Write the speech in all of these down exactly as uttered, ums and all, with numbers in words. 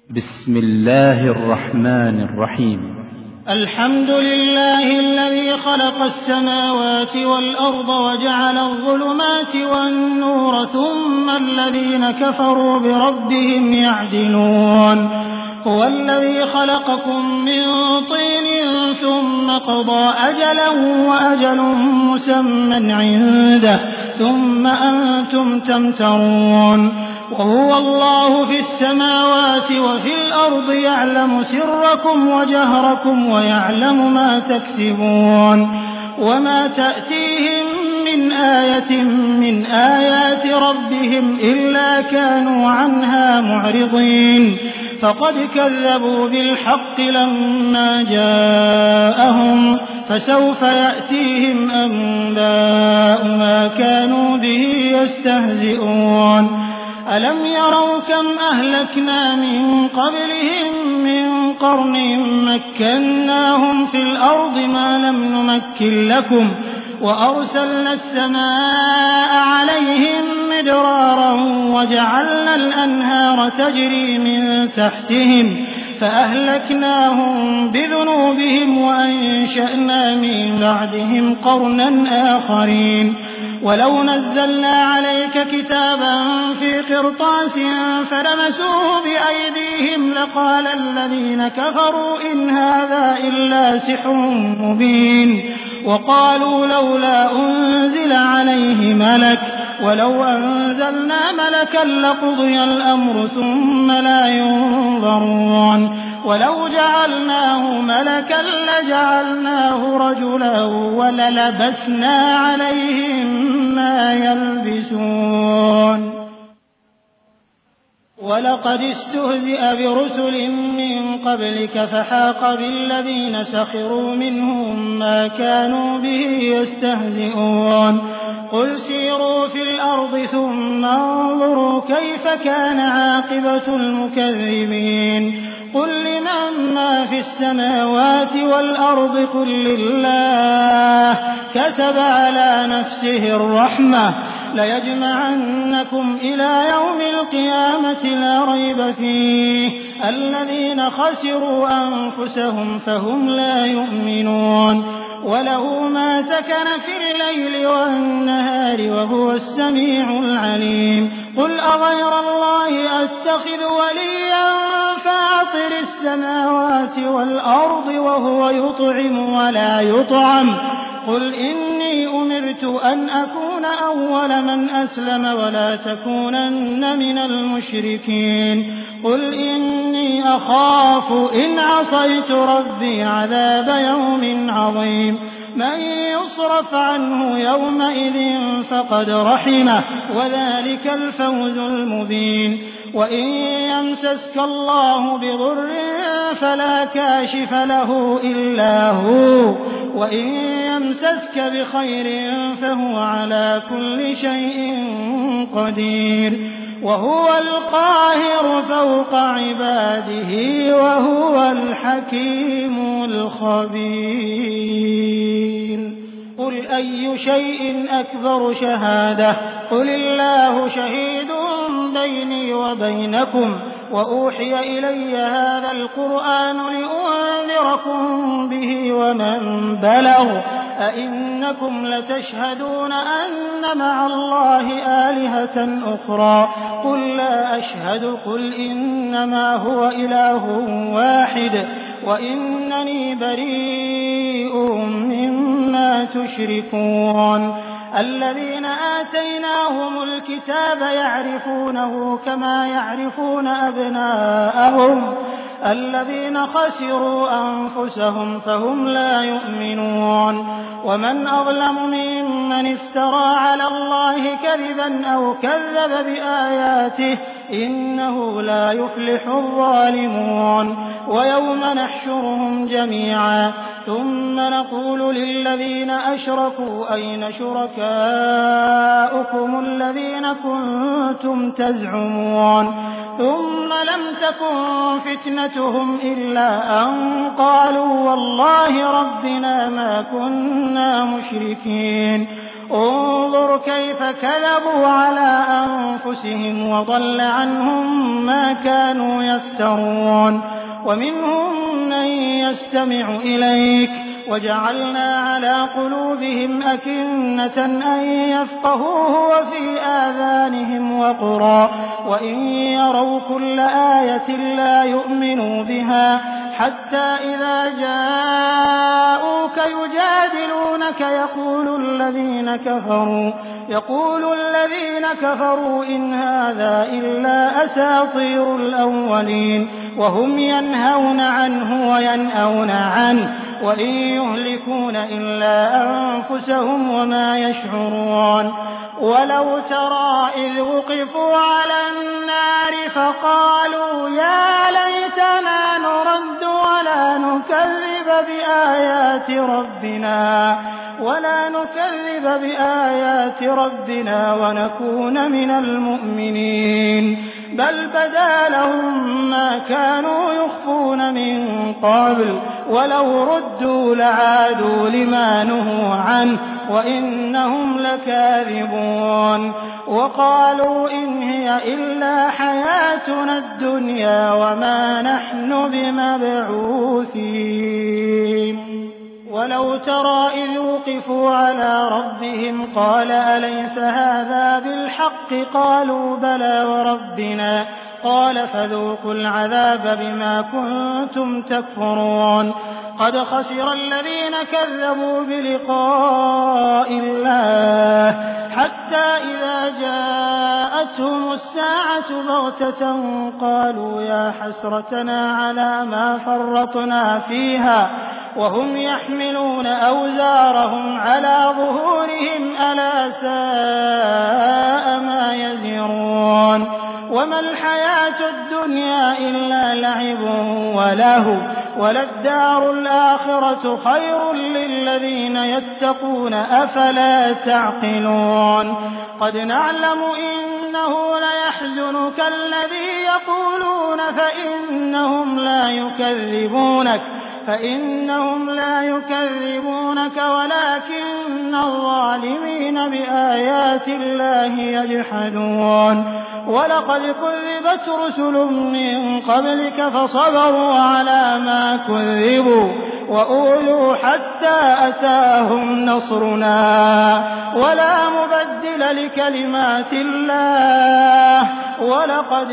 بسم الله الرحمن الرحيم. الحمد لله الذي خلق السماوات والأرض وجعل الظلمات والنور ثم الذين كفروا بربهم يعدلون. هو الذي خلقكم من طين ثم قضى أجلا وأجل مسمى عنده ثم أنتم تمترون. وهو الله في السماوات وفي الأرض يعلم سركم وجهركم ويعلم ما تكسبون. وما تأتيهم من آية من آيات ربهم إلا كانوا عنها معرضين. فقد كذبوا بالحق لما جاءهم فسوف يأتيهم أنباء ما كانوا به يستهزئون. ألم يروا كم أهلكنا من قبلهم من قرن مكناهم في الأرض ما لم نمكن لكم وأرسلنا السماء عليهم مدرارا وجعلنا الأنهار تجري من تحتهم فأهلكناهم بذنوبهم وأنشأنا من بعدهم قرنا آخرين. ولو نزلنا عليك كتابا في قرطاس فلمسوه بأيديهم لقال الذين كفروا إن هذا إلا سحر مبين. وقالوا لولا أنزل عليه ملك ولو أنزلنا ملكا لقضي الأمر ثم لا ينظرون. ولو جعلناه ملكا لجعلناه رجلا وللبسنا عليهم ما يلبسون. ولقد استهزئ برسل من قبلك فحاق بالذين سخروا منهم ما كانوا به يستهزئون. قل سيروا في الأرض ثم انظروا كيف كان عاقبة المكذبين. قل لمن ما في السماوات والأرض قل لله كتب على نفسه الرحمة ليجمعنكم إلى يوم القيامة لا ريب فيه الذين خسروا أنفسهم فهم لا يؤمنون. وله ما سكن في الليل والنهار وهو السميع العليم. قل أغير الله أتخذ وليا فاطر السماوات والأرض وهو يطعم ولا يطعم قل إني أمرت أن أكون أول من أسلم ولا تكونن من المشركين. قل إني أخاف إن عصيت ربي عذاب يوم عظيم. من يصرف عنه يومئذ فقد رحمه وذلك الفوز المبين. وإن يمسسك الله بضر فلا كاشف له إلا هو وإن يمسسك بخير فهو على كل شيء قدير. وهو القاهر فوق عباده وهو الحكيم الخبير. قل أي شيء أكبر شهادة قل الله شهيد بيني وبينكم وأوحي إلي هذا القرآن لأنذركم به ومن بلغ أئنكم لتشهدون أن مع الله آلهة أخرى قل لا أشهد قل إنما هو إله واحد وإنني بريء مما تشركون. الذين آتيناهم الكتاب يعرفونه كما يعرفون أبناءهم الذين خسروا أنفسهم فهم لا يؤمنون. ومن أظلم ممن افترى على الله كذبا أو كذب بآياته إنه لا يفلح الظالمون. ويوم نحشرهم جميعا ثم نقول للذين أشركوا أين شركاؤكم الذين كنتم تزعمون ثم لم تكن فتنتهم إلا أن قالوا والله ربنا ما كنا مشركين. انظر كيف كذبوا على أنفسهم وضل عنهم ما كانوا يفترون ومنهم من يستمع إليك وجعلنا على قلوبهم أكنة أن يفقهوه وفي آذانهم وقرا وإن يروا كل آية لا يؤمنوا بها حتى إذا جاءوك يجادلونك يقول الذين كفروا يقول الذين كفروا إن هذا إلا أساطير الأولين وهم ينهون عنه وينأون عنه وإن يهلكون إلا أنفسهم وما يشعرون ولو ترى إذ وقفوا على النار فقالوا يا ليتنا نرد ولا نكذب بآيات ربنا ولا نكذب بآيات ربنا ونكون من المؤمنين بل بدا لهم ما كانوا يخفون من قبل ولو ردوا لعادوا لما نهوا عنه وإنهم لكاذبون وقالوا إن هي إلا حياتنا الدنيا وما نحن بمبعوثين ولو ترى إذ وقفوا على ربهم قال أليس هذا بالحق قالوا بلى وربنا قال فذوقوا العذاب بما كنتم تكفرون قد خسر الذين كذبوا بلقاء الله حتى إذا جاءتهم الساعة بغتة قالوا يا حسرتنا على ما فرطنا فيها وهم يحملون أوزارهم على ظهورهم ألا ساء ما يزرون وما الحياة الدنيا إلا لعب وله وللدار الآخرة خير للذين يتقون أفلا تعقلون قد نعلم إنه ليحزنك الذي يقولون فإنهم لا يكذبونك فإنهم لا يكذبونك ولكن الظالمين بآيات الله يجحدون ولقد كذبت رسل من قبلك فصبروا على ما كذبوا وأولوا حتى أتاهم نصرنا ولا مبدل لكلمات الله ولقد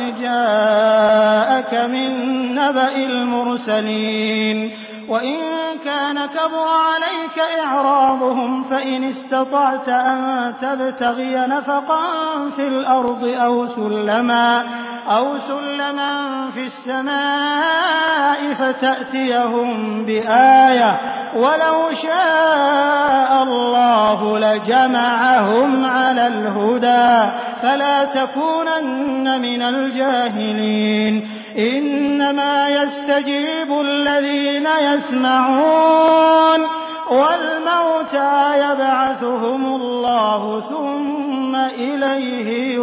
جاءك من نبأ المرسلين وإن كان كبر عليك إعراضهم فإن استطعت أن تبتغي نفقا في الأرض أو سلما أو سلما في السماء فتأتيهم بآية ولو شاء الله لجمعهم على الهدى فلا تكونن من الجاهلين إنما يستجيب الذين يسمعون والموتى يبعثهم الله ثم إليه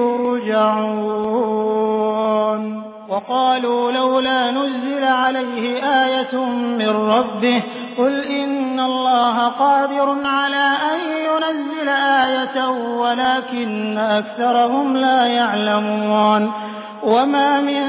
يرجعون وقالوا لولا نزل عليه آية من ربه قل إن الله قادر على أن ينزل آية ولكن أكثرهم لا يعلمون وما من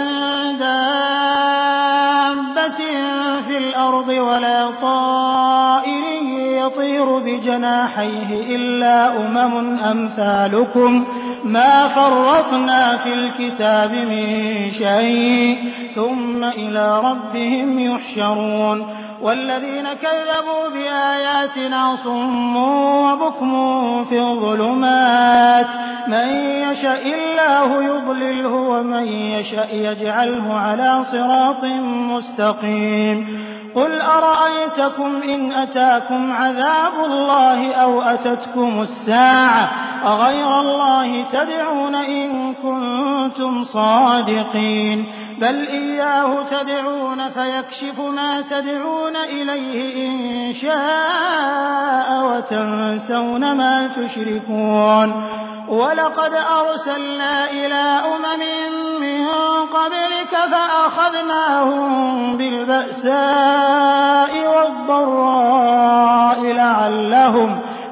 دابة في الأرض ولا طائر يطير بجناحيه إلا أمم أمثالكم ما فرطنا في الكتاب من شيء ثم إلى ربهم يحشرون والذين كذبوا بآياتنا صم وبكم في الظلمات من يشاء الله يضلله ومن يشاء يجعله على صراط مستقيم قل أرأيتكم إن أتاكم عذاب الله أو أتتكم الساعة أغير الله تدعون إن كنتم صادقين بل إياه تدعون فيكشف ما تدعون إليه إن شاء وتنسون ما تشركون ولقد أرسلنا إلى أمم من قبلك فأخذناهم بالبأساء والضراء لعلهم,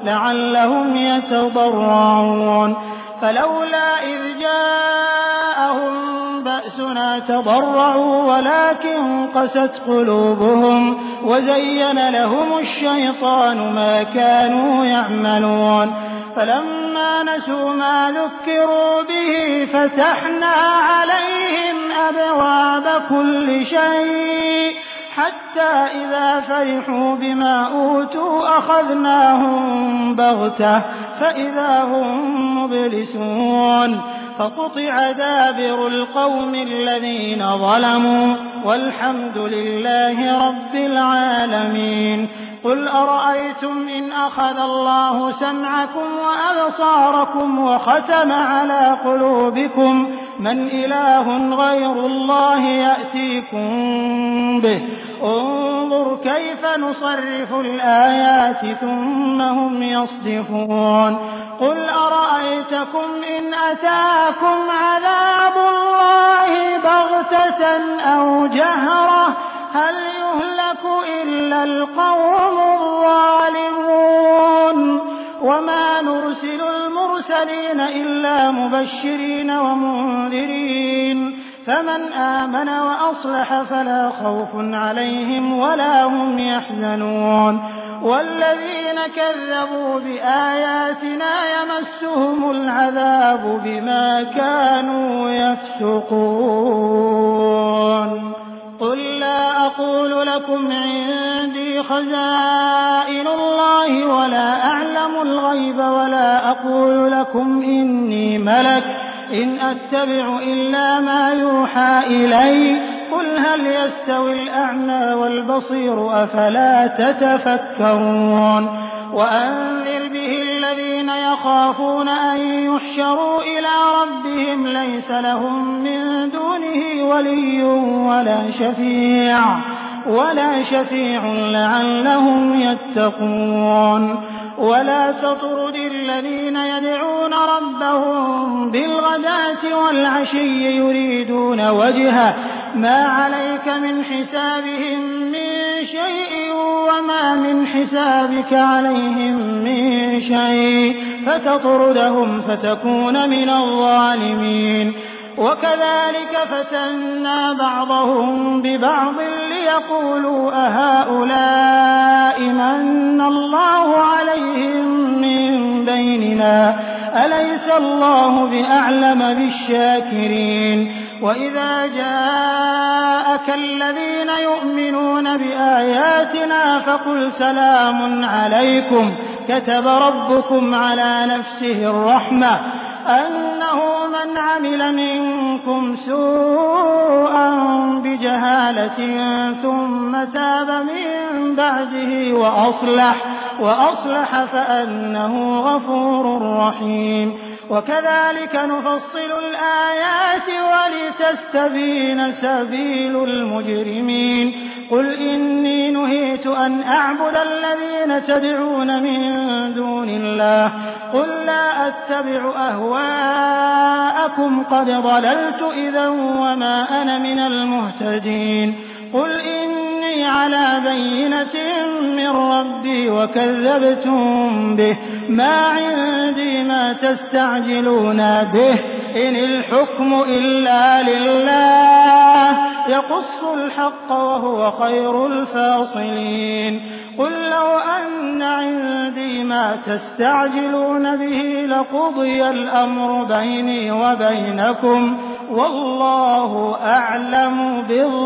لعلهم يتضرعون فلولا إذ جاءهم بأسنا تضرعوا ولكن قست قلوبهم وزين لهم الشيطان ما كانوا يعملون فلما نسوا ما ذكروا به فتحنا عليهم أبواب كل شيء حتى إذا فرحوا بما أوتوا أخذناهم بغتة فإذا هم مبلسون فقطع دابر القوم الذين ظلموا والحمد لله رب العالمين قل أرأيتم إن أخذ الله سمعكم وأبصاركم وختم على قلوبكم من إله غير الله يأتيكم به انظر كيف نصرف الآيات ثم هم يصدفون قل أرأيتكم إن أتاكم عذاب الله بغتة أو جهرة هل يهلك إلا القوم الظالمون وما نرسل المرسلين إلا مبشرين ومنذرين فمن آمن وأصلح فلا خوف عليهم ولا هم يحزنون والذين كذبوا بآياتنا يمسهم العذاب بما كانوا يفسقون قل لا أقول لكم عندي خزائن الله ولا أعلم الغيب ولا أقول لكم إني ملك إن أتبع إلا ما يوحى إلي قل هل يستوي الأعمى والبصير أفلا تتفكرون وأنذر به الذين يخافون أن يحشروا إلى ربهم ليس لهم من دونه ولي ولا شفيع ولا شفيع لعلهم يتقون ولا تطرد الذين يدعون ربهم بالغداة والعشي يريدون وجهه ما عليك من حسابهم من شيء وما من حسابك عليهم من شيء فتطردهم فتكون من الظالمين وكذلك فتنا بعضهم ببعض ليقولوا أهؤلاء من الله عليهم من بيننا أليس الله بأعلم بالشاكرين وإذا جاءك الذين يؤمنون بآياتنا فقل سلام عليكم كتب ربكم على نفسه الرحمة أنه من عمل منكم سوءا بجهالة ثم تاب من بعده وأصلح, وأصلح فأنه غفور رحيم وكذلك نفصل الآيات ولتستبين سبيل المجرمين قل إني نهيت أن أعبد الذين تدعون من دون الله قل لا أتبع أهواءكم قد ضللت إذا وما أنا من المهتدين قل إني على بينة من ربي وكذبتم به ما عندي ما تستعجلون به إن الحكم إلا لله يقص الحق وهو خير الفاصلين قل لو أن عندي ما تستعجلون به لقضي الأمر بيني وبينكم والله أعلم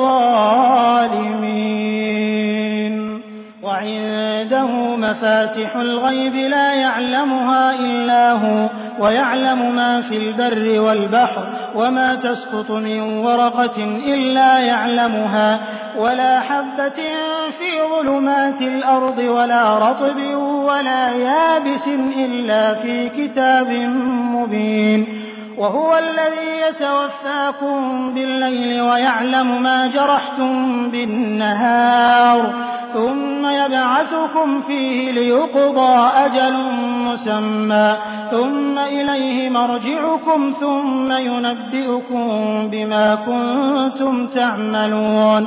بالظالمين وعنده مفاتح الغيب لا يعلمها إلا هو ويعلم ما في البر والبحر وما تسقط من ورقة إلا يعلمها ولا حبة في ظلمات الأرض ولا رطب ولا يابس إلا في كتاب مبين وهو الذي يتوفاكم بالليل ويعلم ما جرحتم بالنهار ثم يبعثكم فيه ليقضى أجل مسمى ثم إليه مرجعكم ثم ينبئكم بما كنتم تعملون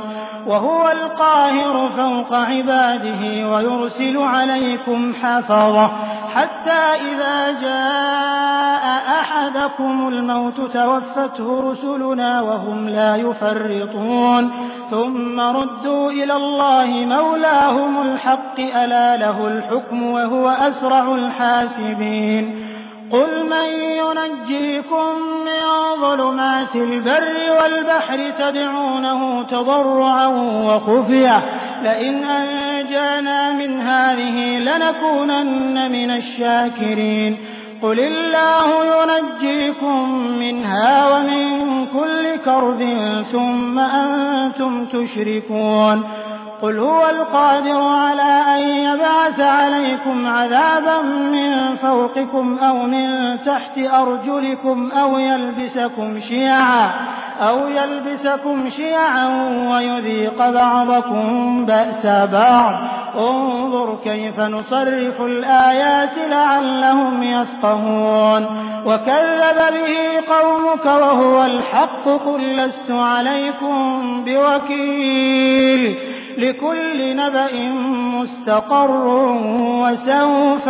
وهو القاهر فوق عباده ويرسل عليكم حفظة حتى إذا جاء أحدكم الموت توفته رسلنا وهم لا يفرطون ثم ردوا إلى الله مولاهم الحق ألا له الحكم وهو أسرع الحاسبين قل من ينجيكم من ظلمات البر والبحر تدعونه تضرعا وخفية لئن أنجانا من هذه لنكونن من الشاكرين قل الله ينجيكم منها ومن كل كرب ثم أنتم تشركون قل هو القادر على أن يبعث عليكم عذابا من فوقكم أو من تحت أرجلكم أو يلبسكم شيعا أو يلبسكم شيعا ويذيق بعضكم بأس بعض انظر كيف نصرف الآيات لعلهم يفقهون وكذب به قومك وهو الحق قل لست عليكم بوكيل لكل نبأ مستقر وسوف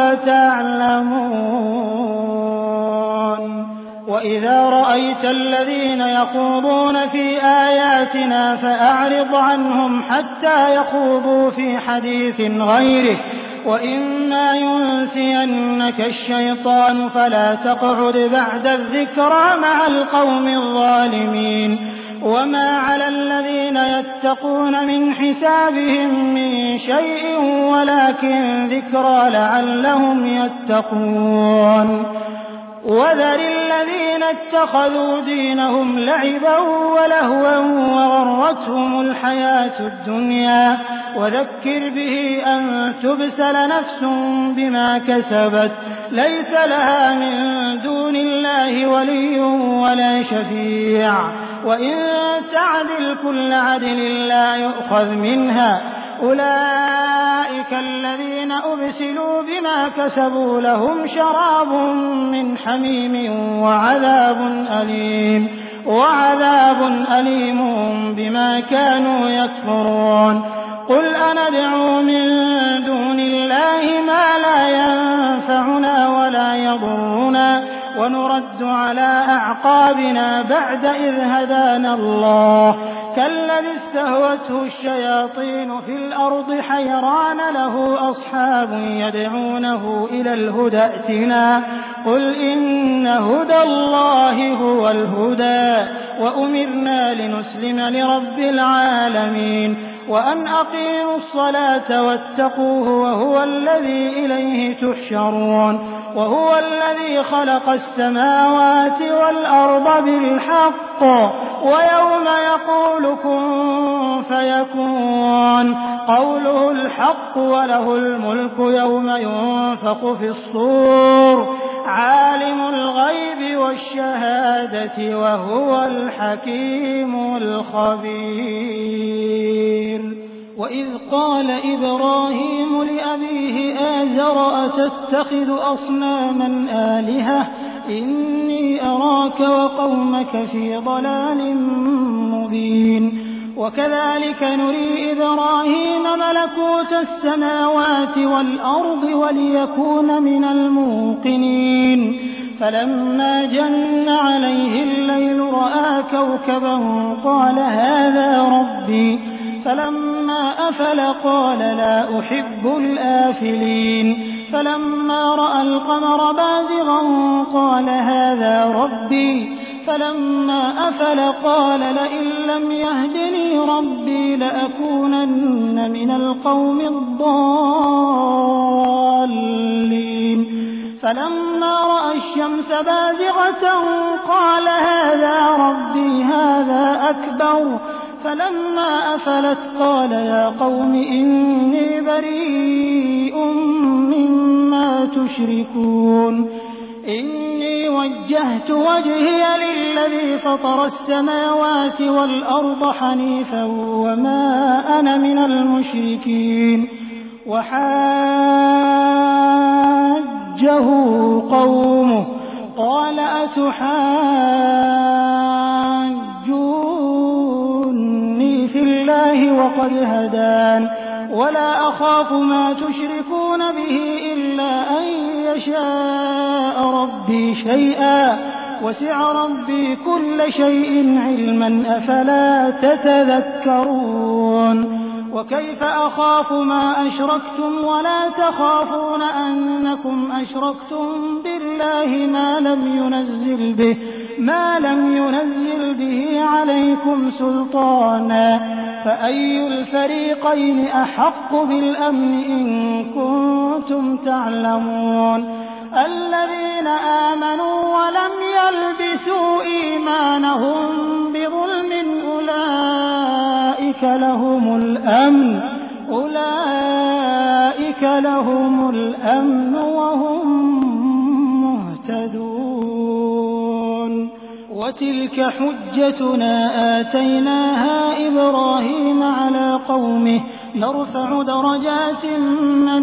تعلمون وإذا رأيت الذين يخوضون في آياتنا فأعرض عنهم حتى يخوضوا في حديث غيره وإما ينسينك الشيطان فلا تقعد بعد الذكرى مع القوم الظالمين وما على الذين يتقون من حسابهم من شيء ولكن ذكرى لعلهم يتقون وذر الذين اتخذوا دينهم لعبا ولهوا وغرتهم الحياة الدنيا وذكر به أن تبسل نفس بما كسبت ليس لها من دون الله ولي ولا شفيع وإن تعدل كل عدل لا يؤخذ منها أولئك الذين أبسلوا بما كسبوا لهم شراب من حميم وعذاب أليم وعذاب أليم بما كانوا يكفرون قل أندعو من دون الله ما لا ينفعنا ولا يضرنا ونرد على أعقابنا بعد إذ هدانا الله كالذي استهوته الشياطين في الأرض حيران له أصحاب يدعونه إلى الهدى ائتنا قل إن هدى الله هو الهدى وأمرنا لنسلم لرب العالمين وأن أقيموا الصلاة واتقوه وهو الذي إليه تحشرون وهو الذي خلق السماوات والأرض بالحق ويوم يقول كن فيكون قوله الحق وله الملك يوم ينفخ في الصور عالم الغيب والشهادة وهو الحكيم الخبير وإذ قال إبراهيم لأبيه آزر أتتخذ أصناما آلهة إني أراك وقومك في ضلال مبين وكذلك نري إبراهيم ملكوت السماوات والأرض وليكون من الموقنين فلما جن عليه الليل رأى كوكبا قال هذا ربي فلما أفل قال لا أحب الآفلين فلما رأى القمر بازغا قال هذا ربي فلما أفل قال لئن لم يهدني ربي لأكونن من القوم الضالين فلما رأى الشمس بازغة قال هذا ربي هذا أكبر فلما أفلت قال يا قوم إني بريء مما تشركون إني وجهت وجهي للذي فطر السماوات والأرض حنيفا وما أنا من المشركين وحاجه قومه قال أتحاجوني في الله وقد هدان ولا أخاف ما تشركون به إلا أن يشاء ربي شيئا وسع ربي كل شيء علما أفلا تتذكرون وكيف أخاف ما أشركتم ولا تخافون أنكم أشركتم بالله ما لم ينزل به ما لم ينزل به عليكم سلطانا فأي الفريقين أحق بالأمن إن كنتم تعلمون الذين آمنوا ولم يلبسوا إيمانهم بظلم أولئك لهم الأمن أولئك لهم الأمن وهم مهتدون وتلك حجتنا آتيناها إبراهيم على قومه نرفع درجات من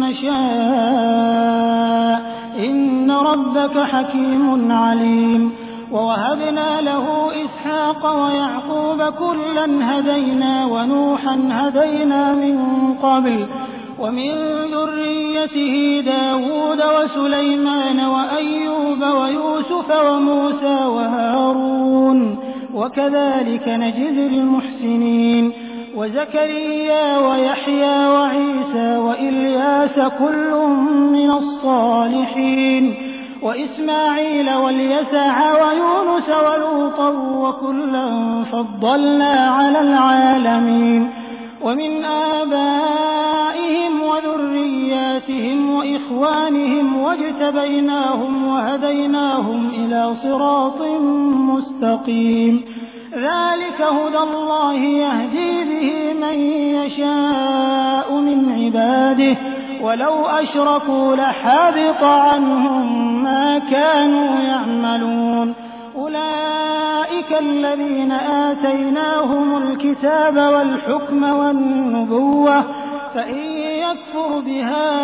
نشاء إن ربك حكيم عليم ووهبنا له إسحاق ويعقوب كلا هدينا ونوحا هدينا من قبل ومن ذريته داود وسليمان وأيوب ويوسف وموسى وهارون وكذلك نجزي المحسنين وزكريا ويحيى وعيسى وإلياس كل من الصالحين وإسماعيل واليسع ويونس ولوطا وكلا فضلنا على العالمين ومن آبائهم وذرياتهم وإخوانهم واجتبيناهم وهديناهم إلى صراط مستقيم ذلك هدى الله يهدي به من يشاء من عباده ولو أشركوا لحبط عنهم ما كانوا يعملون أولئك الذين آتيناهم الكتاب والحكم والنبوة فإن يكفر بها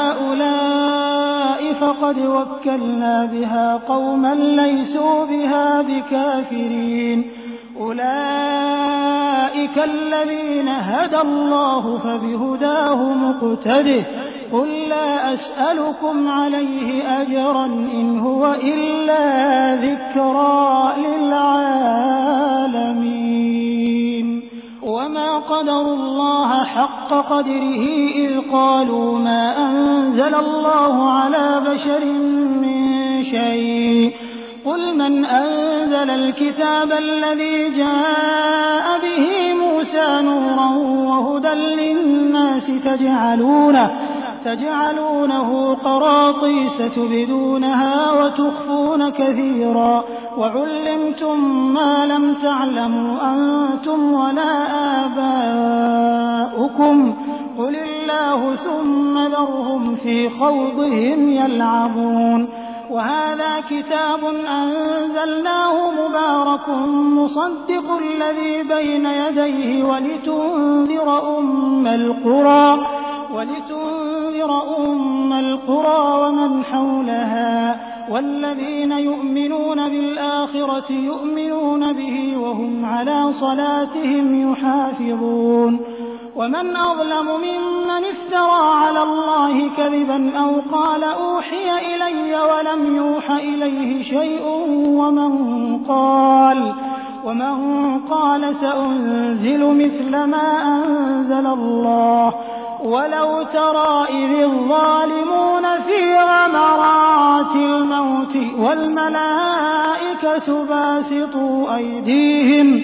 هؤلاء فقد وكلنا بها قوما ليسوا بها بكافرين أولئك الذين هدى الله فبهداه مقتده قل لا أسألكم عليه أجرا إن هو إلا ذكرى للعالمين وما قدروا الله حق قدره إذ قالوا ما أنزل الله على بشر من شيء قل من أنزل الكتاب الذي جاء به موسى نورا وهدى للناس تجعلونه تجعلونه قراطيس تبدونها وتخفون كثيرا وعلمتم ما لم تعلموا أنتم ولا آباؤكم قل الله ثم ذرهم في خوضهم يلعبون وهذا كتاب أنزلناه مبارك مصدق الذي بين يديه ولتنذر أم القرى ولتنذر أم القرى ومن حولها والذين يؤمنون بالآخرة يؤمنون به وهم على صلاتهم يحافظون ومن أظلم ممن افترى على الله كذبا أو قال أوحي إلي ولم يوح إليه شيء ومن قال ومن قال سأنزل مثل ما أنزل الله ولو ترى إذ الظالمون في غمرات الموت والملائكة باسطوا أيديهم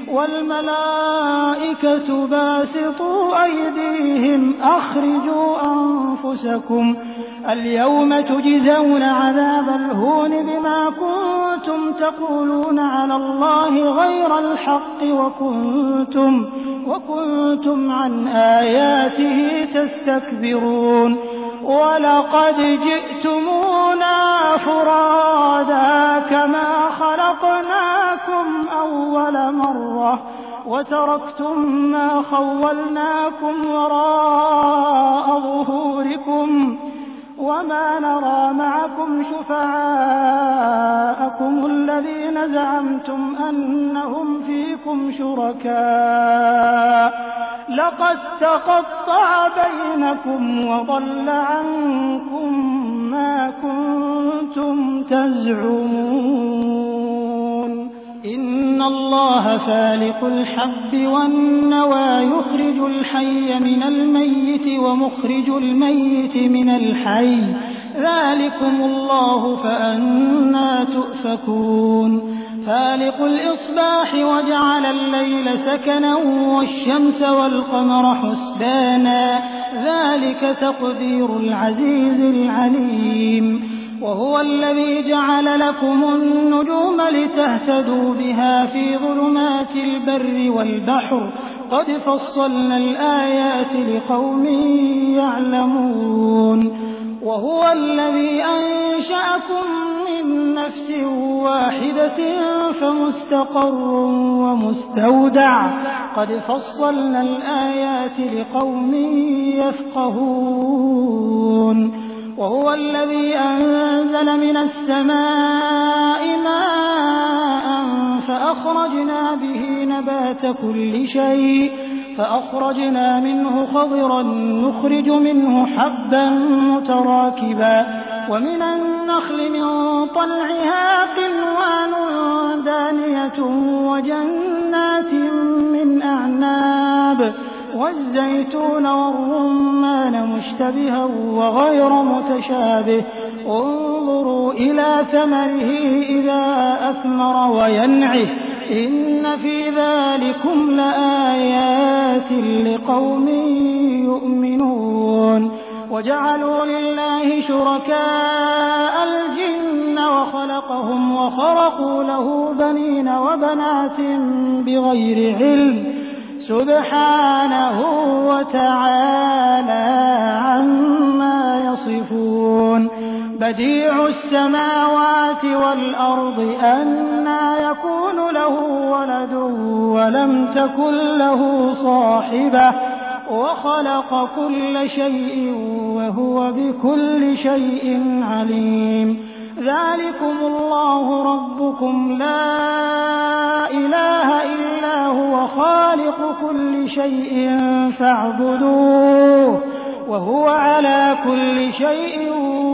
والملائكة باسطوا أيديهم أخرجوا أنفسكم اليوم تجزون عذاب الهون بما كنتم تقولون على الله غير الحق وكنتم وكنتم عن آياته تستكبرون ولقد جئتمونا فرادا كما خلقناكم أول مرة وتركتم ما خولناكم وراء ظهوركم وما نرى معكم شفعاءكم الذين زعمتم أنهم فيكم شركاء فقد تقطع بينكم وضل عنكم ما كنتم تزعمون إن الله فالق الحب والنوى يخرج الحي من الميت ومخرج الميت من الحي ذلكم الله فأنى تؤفكون فالق الإصباح وجعل الليل سكنا والشمس والقمر حسبانا ذلك تقدير العزيز العليم وهو الذي جعل لكم النجوم لتهتدوا بها في ظلمات البر والبحر قد فصلنا الآيات لقوم يعلمون وهو الذي أنشأكم من نفس واحدة فمستقر ومستودع قد فصلنا الآيات لقوم يفقهون وهو الذي أنزل من السماء ماء فأخرجنا به نبات كل شيء فأخرجنا منه خضرا نخرج منه حبا متراكبا ومن النخل من طلعها قنوان دانية وجنات من أعناب والزيتون والرمان مشتبها وغير متشابه انظروا إلى ثمره إذا أثمر وينعه إن في ذلكم لآيات لقوم يؤمنون وجعلوا لله شركاء الجن وخلقهم وخرقوا له بنين وبنات بغير علم سبحانه وتعالى عما يصفون بديع السماوات والأرض أنى يكون له ولد ولم تكن له صاحبة وخلق كل شيء وهو بكل شيء عليم ذلكم الله ربكم لا إله إلا هو خالق كل شيء فاعبدوه وهو على كل شيء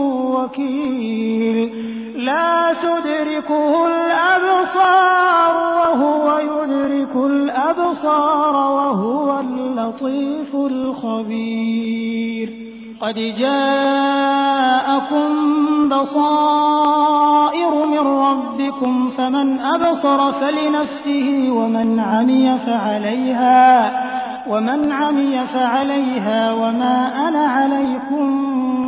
وكيل لا تدركه الأبصار وهو يدرك الأبصار وهو اللطيف الخبير قد جاءكم بصائر من ربكم فمن أبصر فلنفسه ومن عمي فعليها ومن عمي فعليها وما أنا عليكم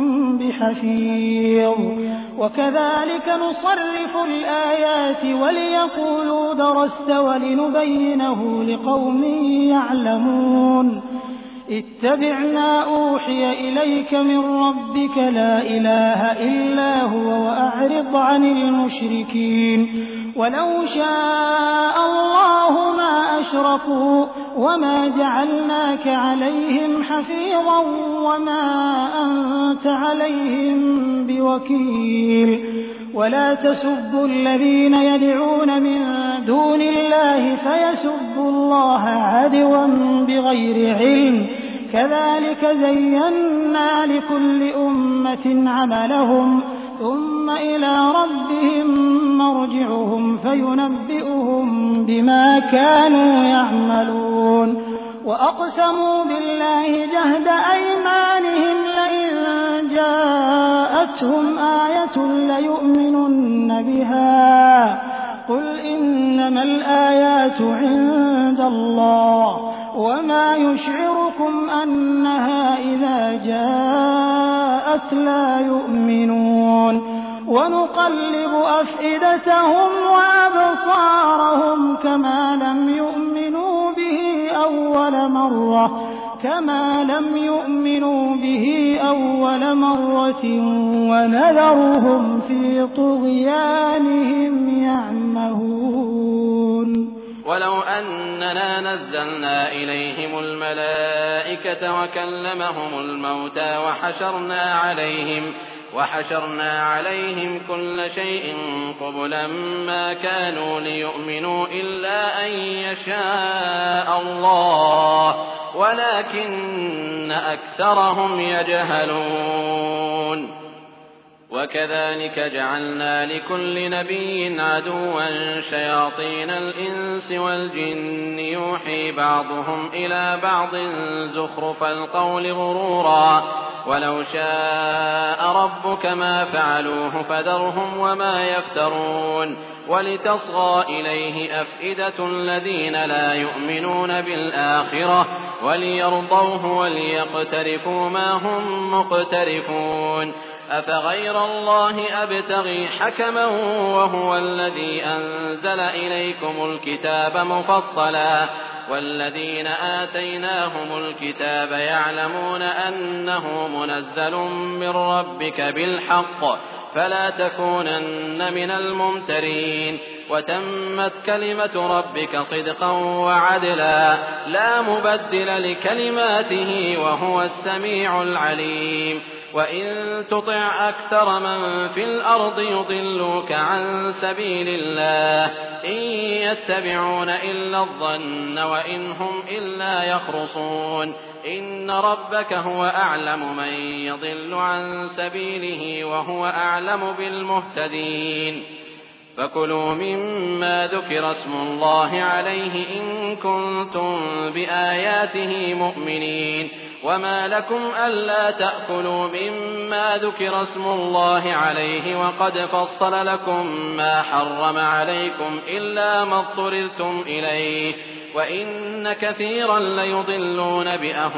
بحفيظ وكذلك نصرف الآيات وليقولوا درست ولنبينه لقوم يعلمون اتبع ما أوحي إليك من ربك لا إله إلا هو وأعرض عن المشركين ولو شاء الله ما أشركوا وما جعلناك عليهم حفيظا وما أنت عليهم بوكيل ولا تسبوا الذين يدعون من دون الله فيسبوا الله عدوا بغير علم كذلك زينا لكل أمة عملهم ثم إلى ربهم مرجعهم فينبئهم بما كانوا يعملون وأقسموا بالله جهد أيمانهم لئن جاءتهم آية ليؤمنن بها قل إنما الآيات عند الله وما يشعركم أنها إذا جاءت لا يؤمنون ونقلب أفئدتهم وأبصارهم كما لم يؤمنوا به أول مرة كما لم يؤمنوا به أول مرة ونذرهم في طغيانهم يعمهون ولو أننا نزلنا إليهم الملائكة وكلمهم الموتى وحشرنا عليهم وحشرنا عليهم كل شيء قبلا ما كانوا ليؤمنوا إلا أن يشاء الله ولكن أكثرهم يجهلون وكذلك جعلنا لكل نبي عدوا شياطين الإنس والجن يوحي بعضهم إلى بعض زخرف القول غرورا ولو شاء ربك ما فعلوه فذرهم وما يفترون ولتصغى إليه أفئدة الذين لا يؤمنون بالآخرة وليرضوه وليقترفوا ما هم مقترفون أفغير الله أبتغي حكما وهو الذي أنزل إليكم الكتاب مفصلا والذين آتيناهم الكتاب يعلمون أنه منزل من ربك بالحق فلا تكونن من الممترين وتمت كلمة ربك صدقا وعدلا لا مبدل لكلماته وهو السميع العليم وإن تطع أكثر من في الأرض يضلوك عن سبيل الله إن يتبعون إلا الظن وإن هم إلا يخرصون إن ربك هو أعلم من يضل عن سبيله وهو أعلم بالمهتدين فكلوا مما ذكر اسم الله عليه إن كنتم بآياته مؤمنين وما لكم ألا تأكلوا مما ذكر اسم الله عليه وقد فصل لكم ما حرم عليكم إلا ما اضطررتم إليه وإن كثيرا ليضلون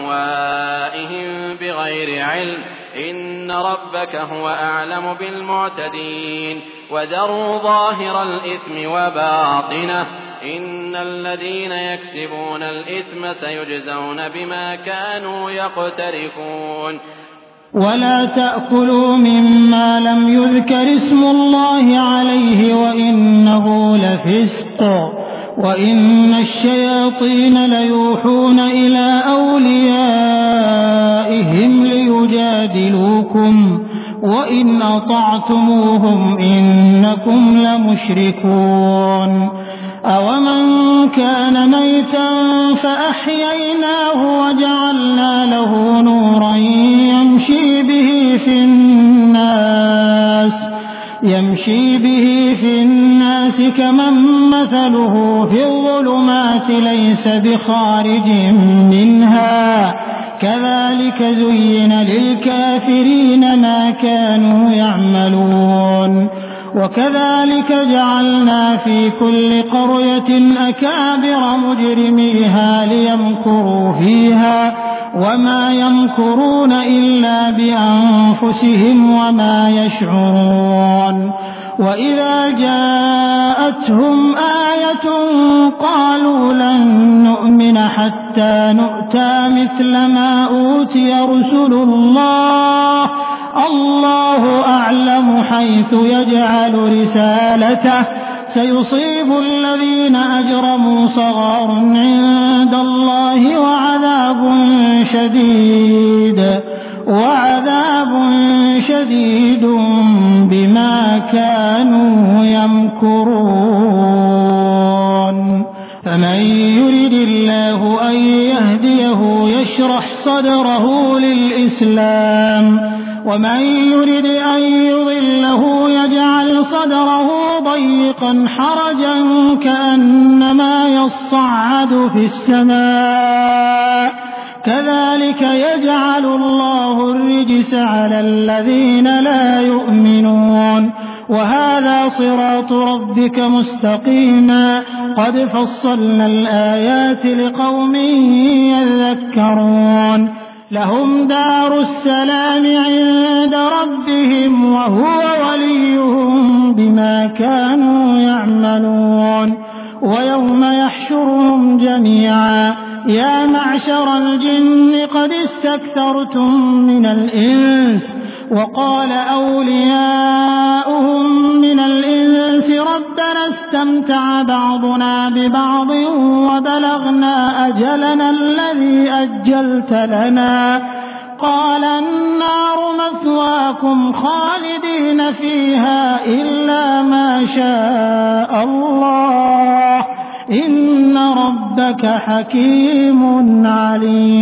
بأهوائهم بغير علم إن ربك هو أعلم بالمعتدين وذروا ظاهر الإثم وباطنه إن الذين يكسبون الإثم سيجزون بما كانوا يقترفون ولا تأكلوا مما لم يذكر اسم الله عليه وإنه لفسق وإن الشياطين ليوحون إلى أوليائهم ليجادلوكم وإن أطعتموهم إنكم لمشركون أومن كان ميتا فأحييناه وجعلنا له نورا يمشي به في الناس يمشي به في الناس كمن مثله في الظلمات ليس بخارج منها كذلك زين للكافرين ما كانوا يعملون وكذلك جعلنا في كل قرية أكابر مجرميها ليمكروا فيها وما يمكرون إلا بأنفسهم وما يشعرون وإذا جاءتهم آية قالوا لن نؤمن حتى نؤتى مثل ما أوتي رسل الله الله أعلم حيث يجعل رسالته سيصيب الذين أجرموا صغار عند الله وعذاب شديد وعذاب شديد بما كانوا يمكرون فمن يرد الله أن يهديه يشرح صدره للإسلام ومن يرد أن يضله يجعل صدره ضيقا حرجا كأنما يصعد في السماء كذلك يجعل الله الرجس على الذين لا يؤمنون وهذا صراط ربك مستقيما قد فصلنا الآيات لقوم يذكرون لهم دار السلام عند ربهم وهو وليهم بما كانوا يعملون ويوم يحشرهم جميعا يا معشر الجن قد استكثرتم من الإنس وقال أولياؤهم من الإنس ربنا استمتع بعضنا ببعض وبلغنا أجلنا الذي أجلت لنا قال النار مثواكم خالدين فيها إلا ما شاء الله إن ربك حكيم عليم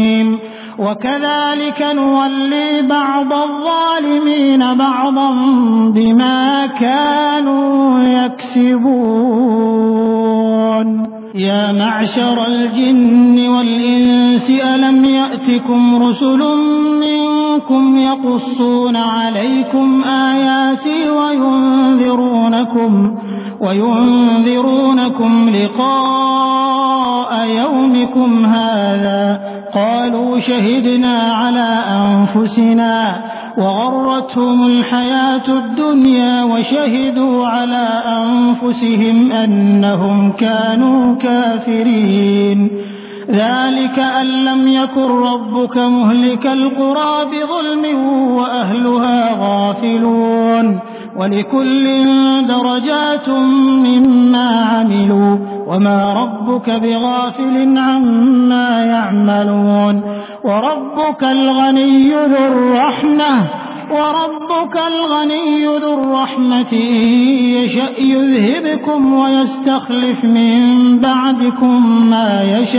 وكذلك نولي بعض الظالمين بعضا بما كانوا يكسبون يا معشر الجن والإنس ألم يأتكم رسل منكم يقصون عليكم آياتي وينذرونكم وينذرونكم لقاء يومكم هذا قالوا شهدنا على أنفسنا وغرتهم الحياة الدنيا وشهدوا على أنفسهم أنهم كانوا كافرين ذلك أن لم يكن ربك مهلك القرى بظلم وأهلها غافلون ولكل درجات مما عملوا وما ربك بغافل عما يعملون وربك الغني ذو الرحمة وربك الغني ذو الرحمة إن يشأ يذهبكم ويستخلف من بعدكم ما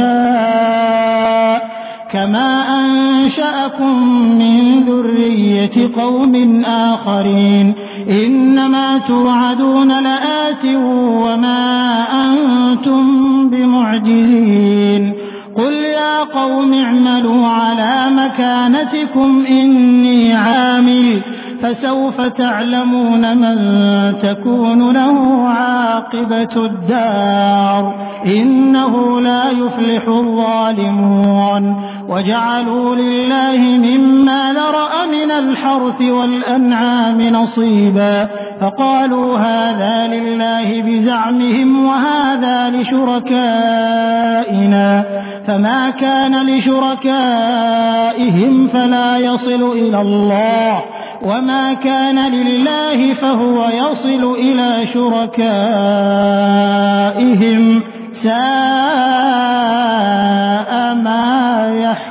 يشاء كما أنشأكم من ذرية قوم آخرين إنما توعدون لآت وما أنتم بمعجزين قل يا قوم اعملوا على مكانتكم إني عامل فسوف تعلمون من تكون له عاقبة الدار إنه لا يفلح الظالمون وجعلوا لله مما ذرأ من الحرث والأنعام نصيبا فقالوا هذا لله بزعمهم وهذا لشركائنا فما كان لشركائهم فلا يصل إلى الله وما كان لله فهو يصل إلى شركائهم ساء ما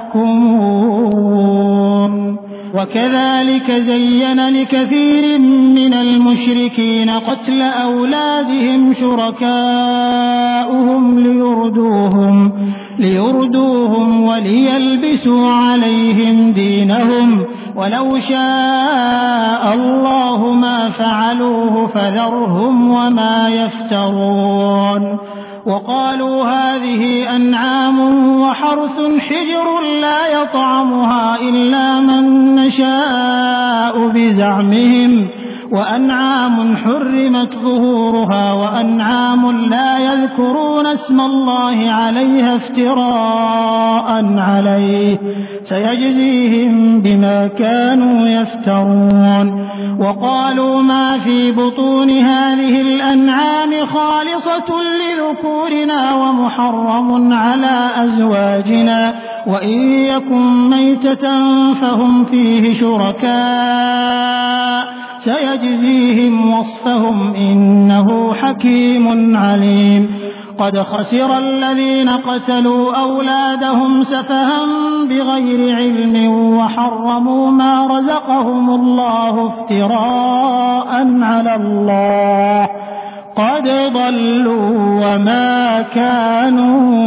يحكمون وكذلك زين لكثير من المشركين قتل أولادهم شركاؤهم ليردوهم ليردوهم وليلبسوا عليهم دينهم ولو شاء الله ما فعلوه فذرهم وما يفترون وقالوا هذه أنعام وحرث حجر لا يطعمها إلا من نشاء بزعمهم وأنعام حرمت ظهورها وأنعام لا يذكرون اسم الله عليها افتراء عليه سيجزيهم بما كانوا يفترون وقالوا ما في بطون هذه الأنعام خالصة لذكورنا ومحرم على أزواجنا وإن يكن ميتة فهم فيه شركاء سيجزيهم وصفهم إنه حكيم عليم قد خسر الذين قتلوا أولادهم سفها بغير علم وحرموا ما رزقهم الله افتراء على الله قد ضلوا وما كانوا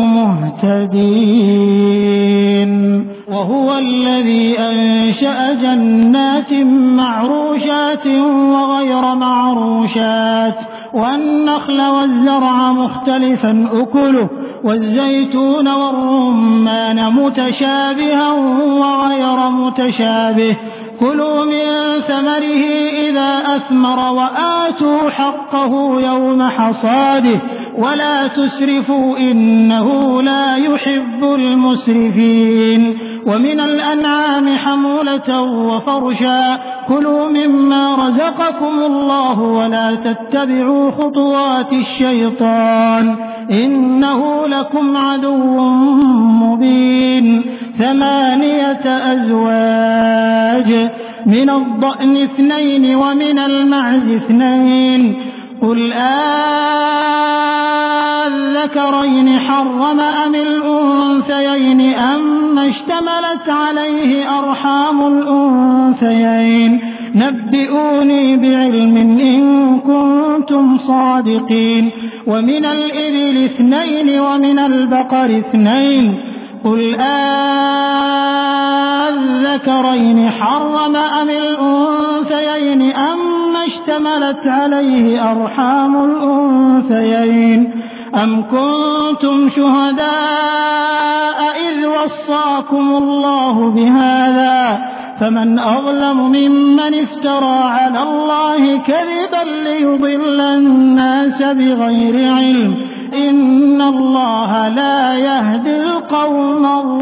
مهتدين وهو الذي أنشأ جنات معروشات وغير معروشات والنخل والزرع مختلفا أكله والزيتون والرمان متشابها وغير متشابه كلوا من ثمره إذا أثمر وآتوا حقه يوم حصاده ولا تسرفوا إنه لا يحب المسرفين ومن الأنعام حمولة وفرشا كلوا مما رزقكم الله ولا تتبعوا خطوات الشيطان إنه لكم عدو مبين ثمانية أزواج من الضأن اثنين ومن المعز اثنين قل آذكرين حرم أم الأنثيين أم اشتملت عليه أرحام الأنثيين نبئوني بعلم إن كنتم صادقين ومن الإبل اثنين ومن البقر اثنين قل آذكرين الذكرين حرم أم الأنثيين أما اشتملت عليه أرحام الأنثيين أم كنتم شهداء إذ وصاكم الله بهذا فمن أظلم ممن افترى على الله كذبا ليضل الناس بغير علم إن الله لا يهدي القوم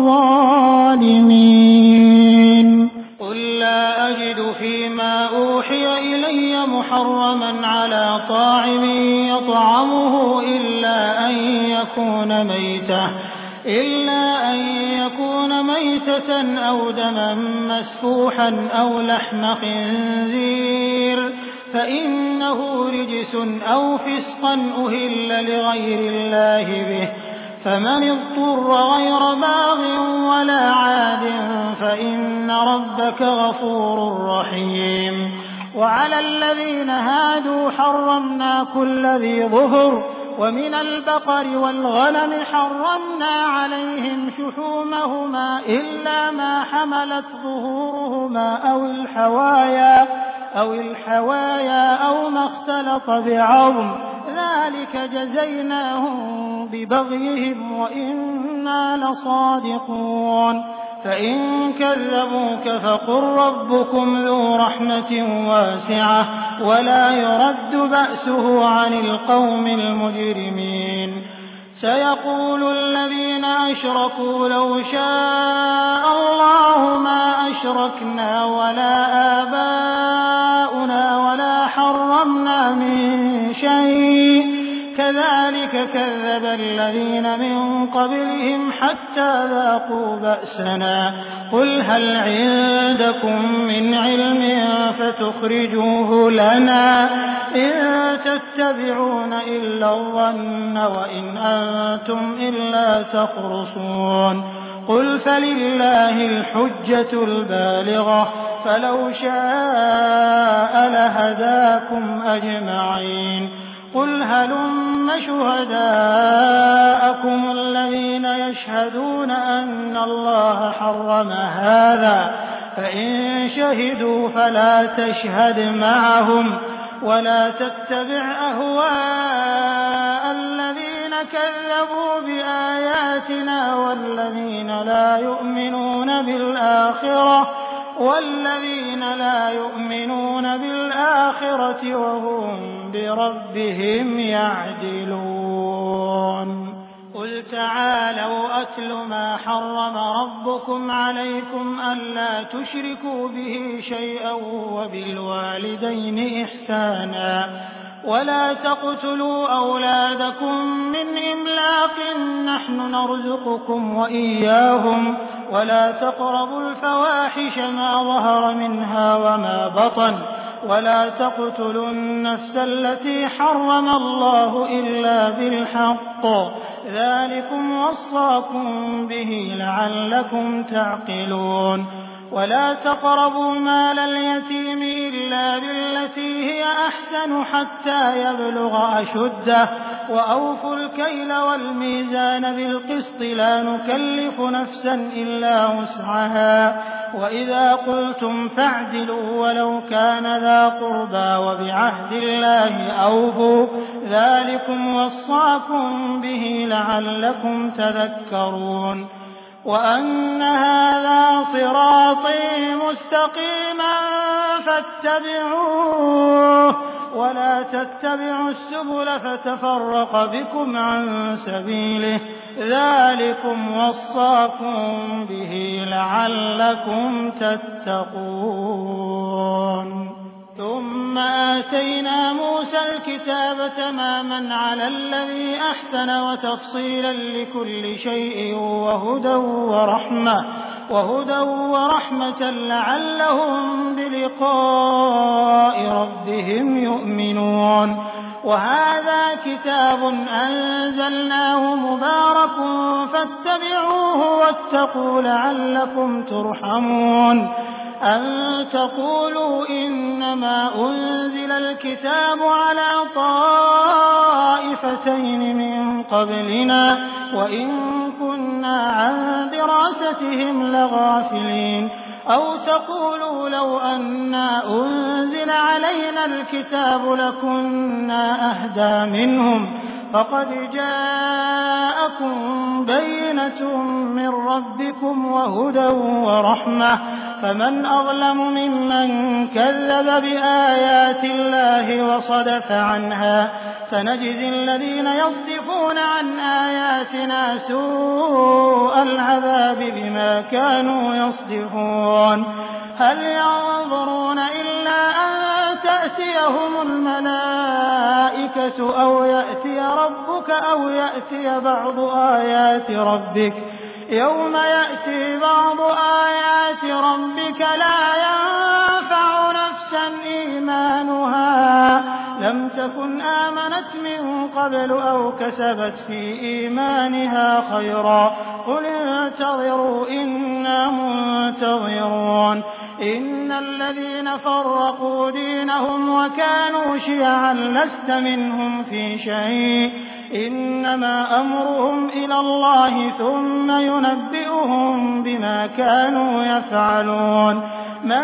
الظالمين قل لا أجد فيما أوحي إلي محرما على طاعم يطعمه إلا أن يكون ميتة إلا أن يكون ميتة أو دما مسفوحا أو لحم خنزير فإنه رجس أو فسقا أهل لغير الله به فمن اضطر غير باغ ولا عاد فإن ربك غفور رحيم وعلى الذين هادوا حرمنا كل ذي ظفر ومن البقر والغنم حرمنا عليهم شحومهما إلا ما حملت ظهورهما أو الحوايا أو الحوايا أو ما اختلط بعظم ذلك جزيناهم ببغيهم وإنا لصادقون فإن كذبوك فقل ربكم ذو رحمة واسعة ولا يرد بأسه عن القوم المجرمين سيقول الذين أشركوا لو شاء الله ما أشركنا ولا آباؤنا ولا حرمنا من شيء كذلك كذب الذين من قبلهم حتى ذاقوا بأسنا قل هل عندكم من علم فتخرجوه لنا إن تتبعون إلا الظن وإن أنتم إلا تخرصون قل فلله الحجة البالغة فلو شاء لهداكم أجمعين قل هلم شهداءكم الذين يشهدون أن الله حرم هذا فإن شهدوا فلا تشهد معهم ولا تتبع أهواء الذين كذبوا بآياتنا والذين لا يؤمنون بالآخرة والذين لا يؤمنون بالآخرة وهم بربهم يعدلون قل تعالوا أتل ما حرم ربكم عليكم ألا تشركوا به شيئا وبالوالدين إحسانا ولا تقتلوا أولادكم من إملاق نحن نرزقكم وإياهم ولا تقربوا الفواحش ما ظهر منها وما بطن ولا تقتلوا النفس التي حرم الله إلا بالحق ذلكم وصاكم به لعلكم تعقلون ولا تقربوا مال اليتيم إلا بالتي هي أحسن حتى يبلغ أشده وأوفوا الكيل والميزان بالقسط لا نكلف نفسا إلا وسعها وإذا قلتم فاعدلوا ولو كان ذا قربى وبعهد الله أوفوا ذلكم وصاكم به لعلكم تذكرون وأن هذا صراطي مستقيما فاتبعوه ولا تتبعوا السبل فتفرق بكم عن سبيله ذلكم وصاكم به لعلكم تتقون ثم آتينا موسى الكتاب تماما على الذي أحسن وتفصيلا لكل شيء وهدى ورحمة وهدى ورحمة لعلهم بلقاء ربهم يؤمنون وهذا كتاب أنزلناه مبارك فاتبعوه واتقوا لعلكم ترحمون أن تقولوا إنما أنزل الكتاب على طائفتين من قبلنا وإن كنا عن دراستهم لغافلين أو تقولوا لو أنا أنزل علينا الكتاب لكنا أهدى منهم فقد جاءكم بينة من ربكم وهدى ورحمة فمن أظلم ممن كذب بآيات الله وصدف عنها سنجزي الذين يصدفون عن آياتنا سوء العذاب بما كانوا يصدفون هل ينظرون إلا أن تأتيهم الملائكة أو يأتي ربك أو يأتي بعض آيات ربك يوم يأتي بعض آيات ربك لا ينفع نفسا إيمانها لم تكن آمنت من قبل أو كسبت في إيمانها خيرا قل انتظروا إنا منتظرون إن الذين فرقوا دينهم وكانوا شيعا لست منهم في شيء إنما أمرهم إلى الله ثم ينبئهم بما كانوا يفعلون من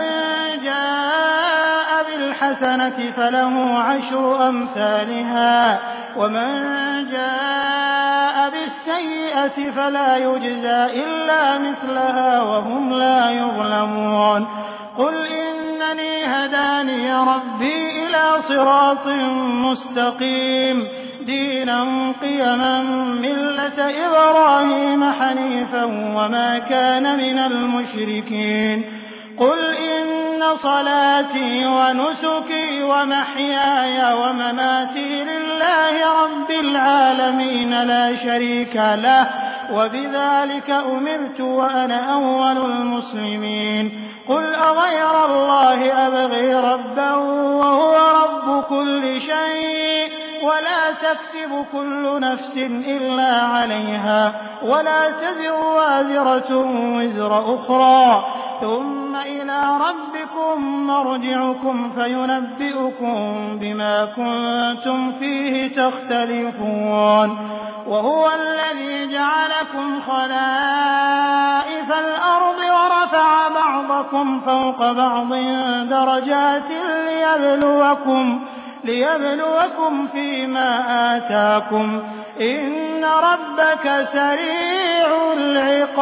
جاء بالحسنة فله عشر أمثالها ومن جاء بالسيئة فلا يجزى إلا مثلها وهم لا يظلمون قل إنني هداني ربي إلى صراط مستقيم دينا قيما ملة إبراهيم حنيفا وما كان من المشركين قل إن صلاتي ونسكي ومحياي ومماتي لله رب العالمين لا شريك له وبذلك أمرت وأنا أول المسلمين قل أغير الله أبغي ربا وهو رب كل شيء ولا تكسب كل نفس إلا عليها ولا تزر وازرة وزر أخرى ثم إلى ربكم مرجعكم فينبئكم بما كنتم فيه تختلفون وهو الذي جعلكم خلائف الأرض ورفع بعضكم فوق بعض درجات ليبلوكم ليبلوكم فيما آتاكم إن ربك سريع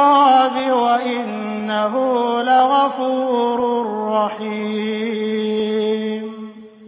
العقاب وإنه لغفور رحيم